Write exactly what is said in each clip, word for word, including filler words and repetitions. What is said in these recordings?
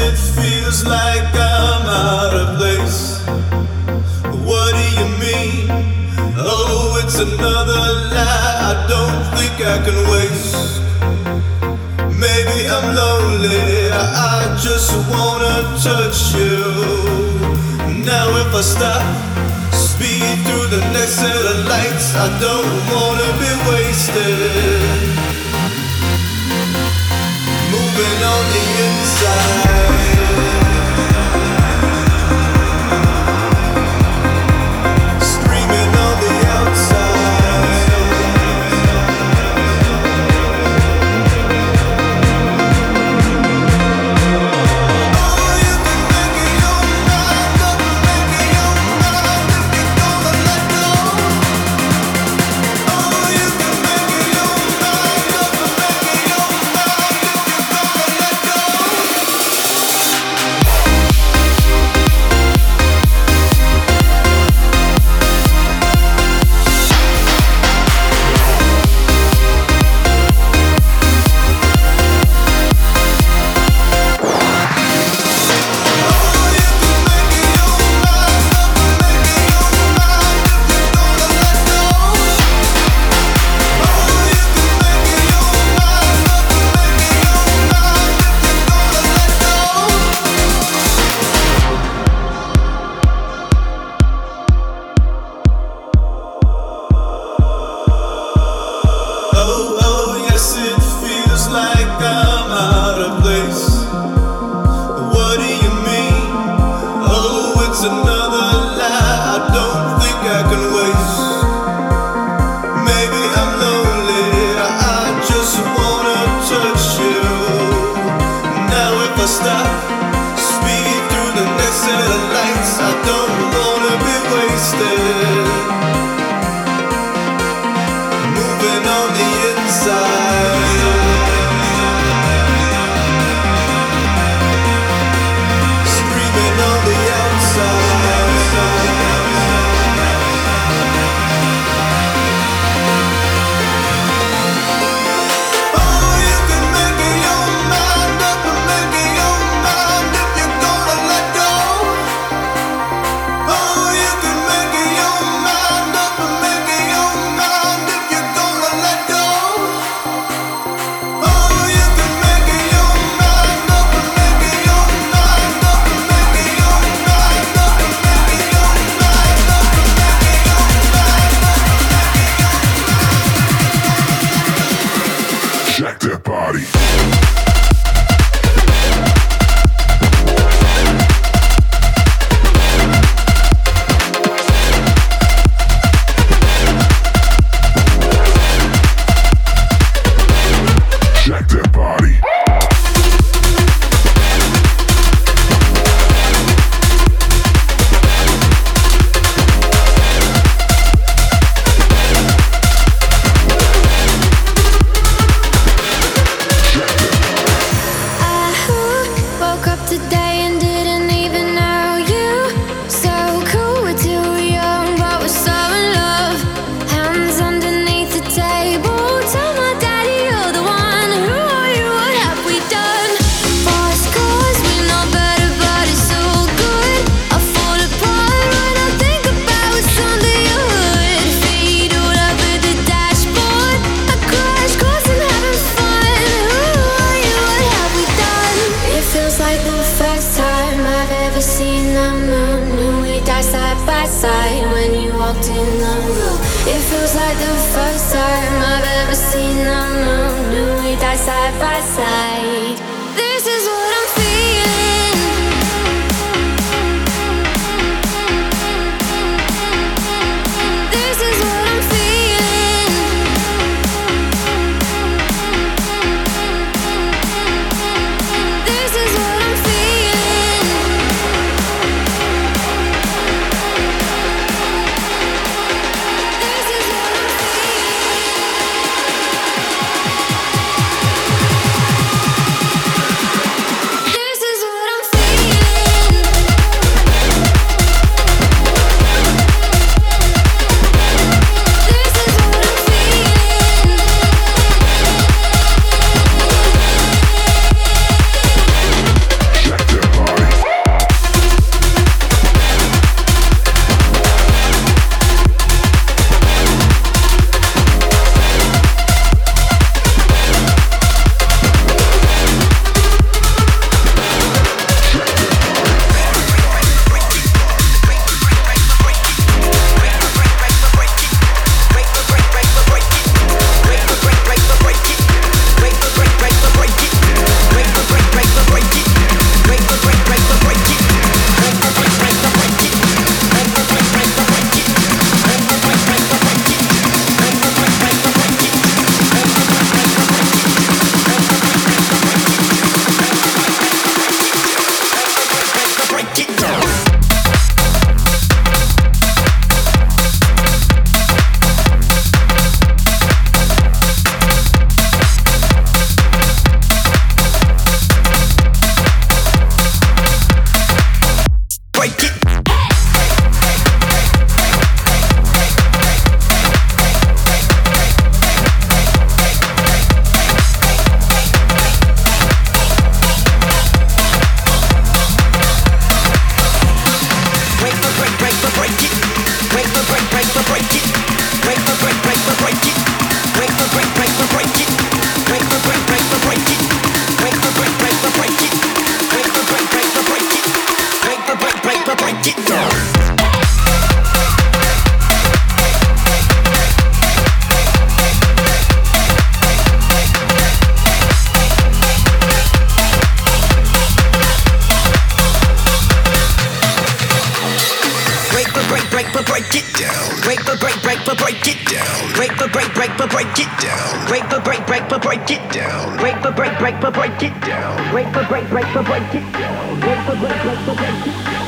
it feels like I'm out of place. What do you mean? Oh, it's another lie I don't think I can waste. Maybe I'm lonely, I just wanna touch you. Now if I stop, speed through the next set of lights, I don't wanna be wasted. Moving on the inside. Screaming on the outside. Oh, you can make it your mind up, make it your mind if you're gonna let go. Oh, you can make it your mind up, make it your mind if you're gonna let go. Oh, oh, yes, it feels like I'm out of place. What do you mean? Oh, it's another lie I don't think I can waste. Maybe I'm lonely, I just wanna touch you. Now if I stop, speed through the next set of lights, I don't wanna be wasted. Moving on the inside. Screaming on the outside. Oh, you can make it your mind up, make it your mind if you're gonna let go. Oh, you can make it your mind up, make it your mind if you're gonna let go. Oh, you can make it your mind up, make it your mind up, make it your mind up, make it your mind up, make it your mind up. Check that body. Check that body. Woke up today and didn't even know you. So cool, we're too young, but we're so in love. Hands underneath the table. Tell my daddy you're the one. Who are you? What have we done? Fast cars, we know better, but it's all good. I fall apart when I think about what's under your hood. Feet all over the dashboard. I crash course and having fun. Who are you? What have we done? It feels like the first time I've ever seen the moon. Knew we died side by side when you walked in the room. It feels like the first time I've ever seen the moon. Knew we died side by side. This is what I'm feeling. This is what I'm feeling. This is what I'm feeling. This is what I'm feeling. break it down. Break but break, break but break it down. Break but break, break but break it down. Break but break, break but break it down. Break but break, break but break it down. Break but break, break but break it down. Break but break, break but break it down.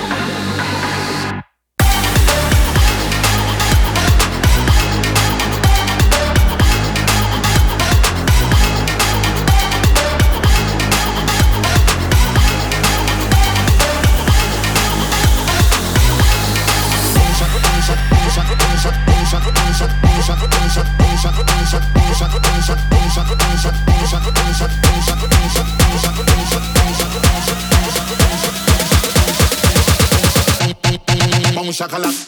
Chocolate.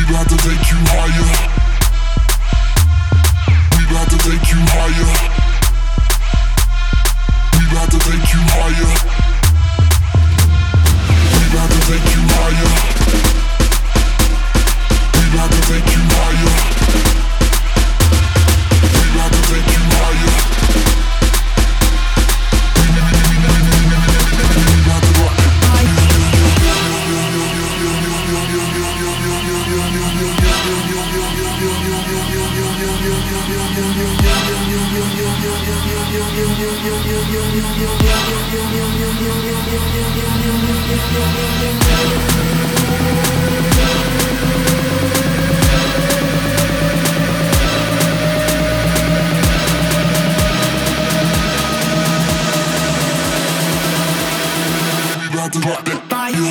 about to take you higher. We about to take you higher. We about to take you higher. We about to take you higher. We about to take you higher. We about to take you higher. We about to rock it. About to rock that fire.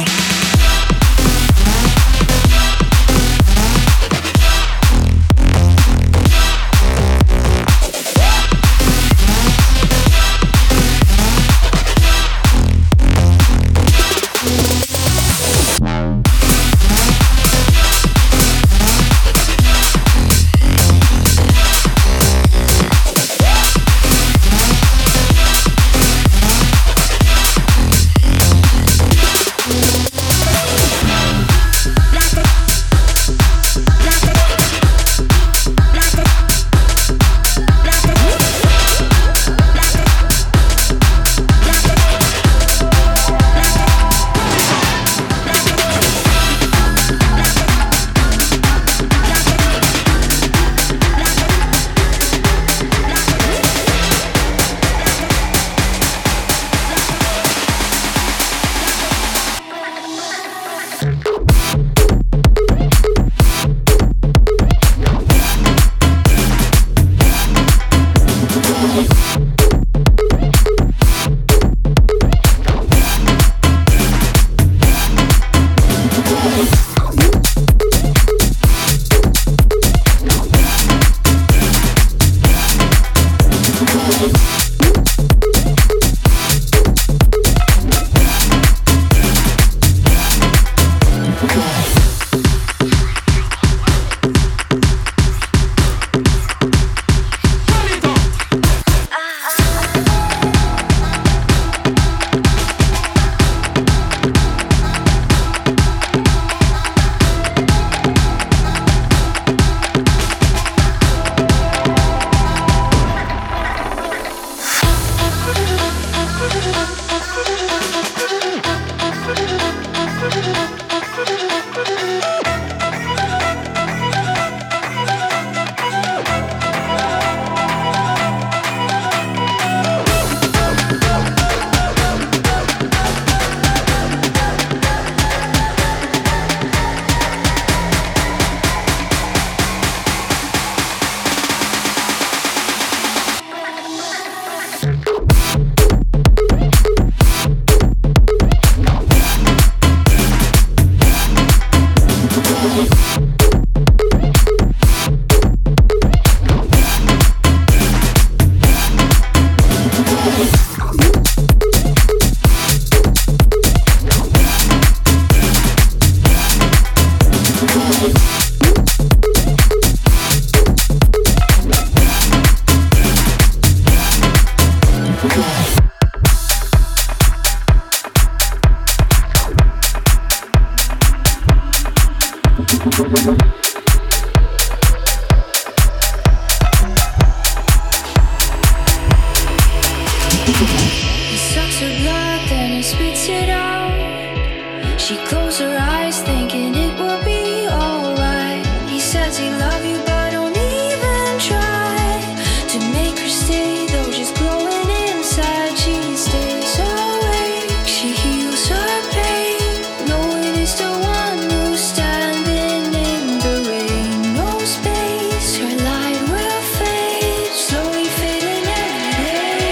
He sucks her blood, then he spits it out. She closes her eyes, thinking it will be alright. He says he loves you, but don't even try to make her stay, though she's glowing inside. She stays awake, she heals her pain, knowing it's the one who's standing in the rain. No space, her light will fade, slowly fading every day.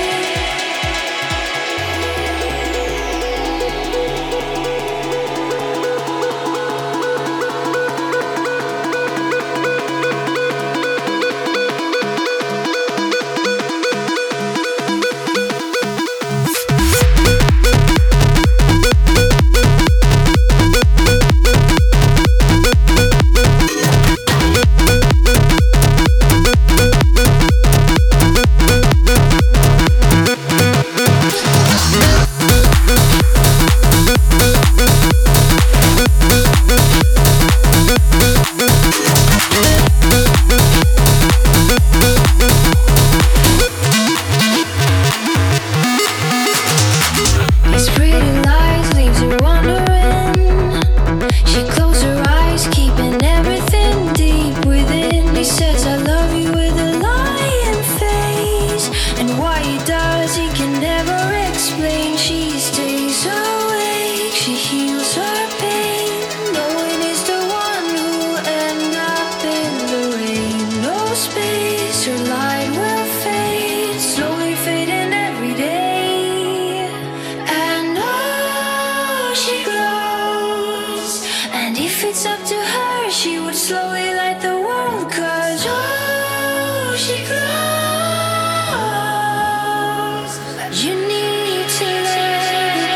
slowly light the world, 'cause oh, she glows. You need to let it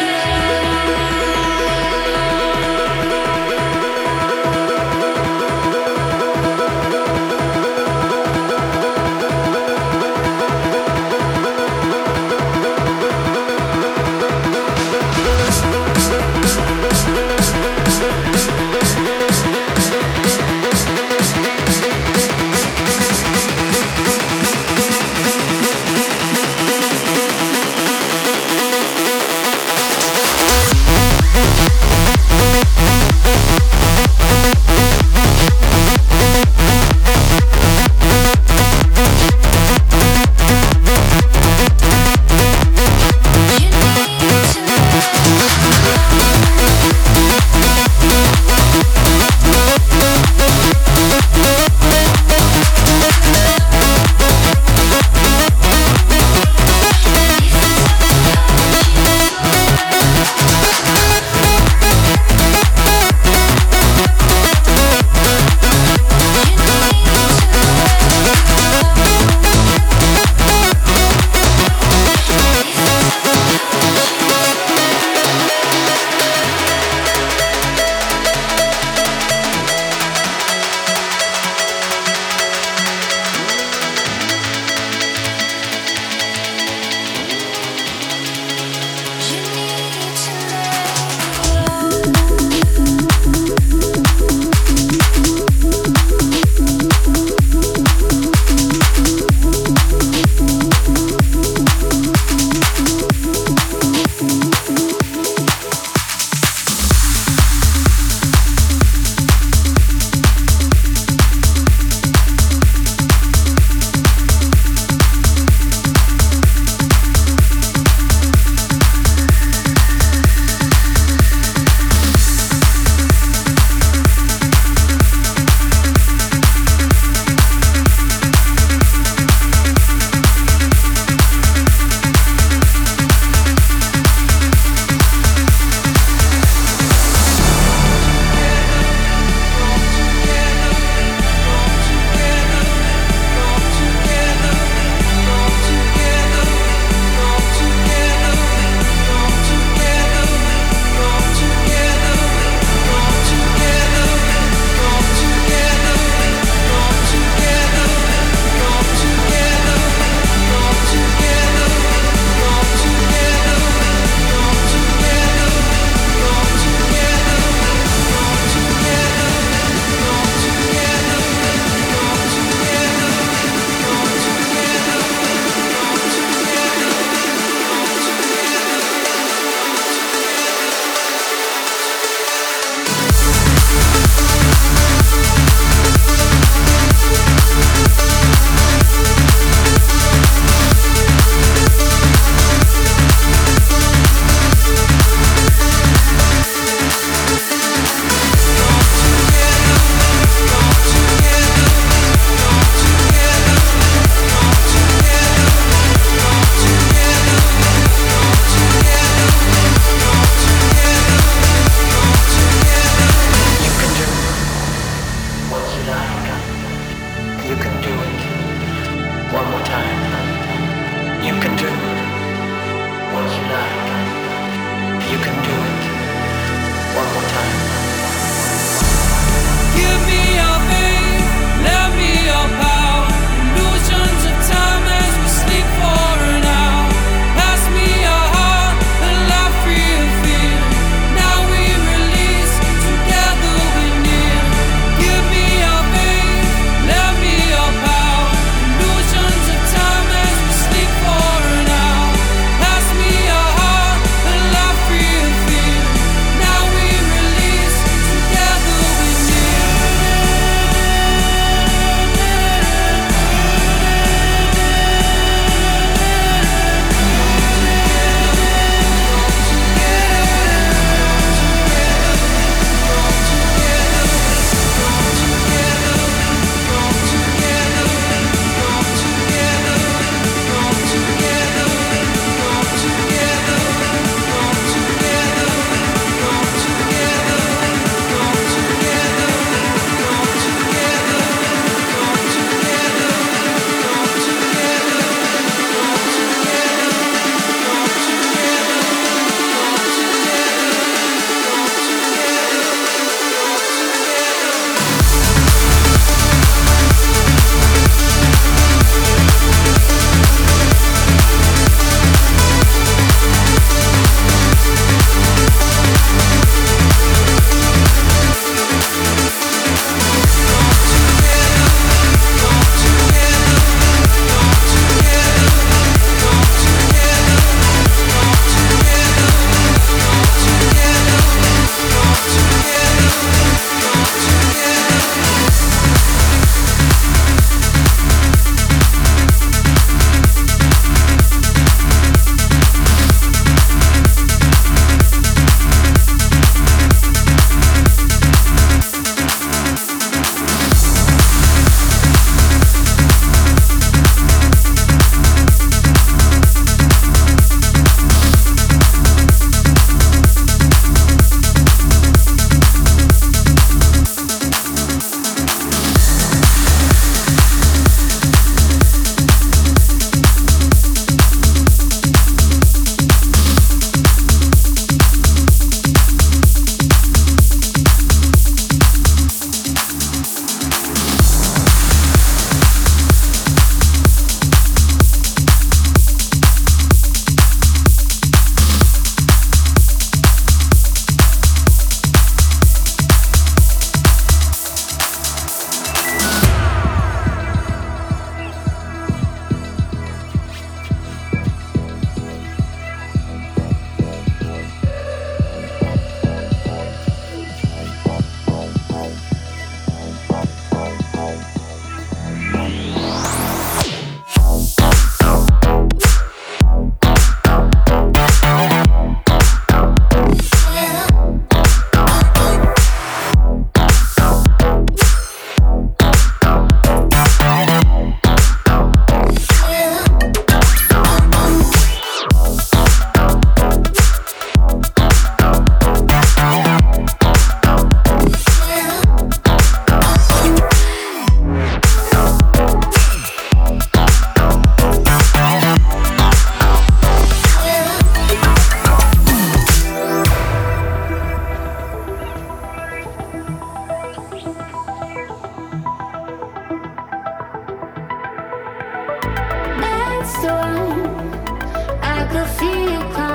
could feel you coming.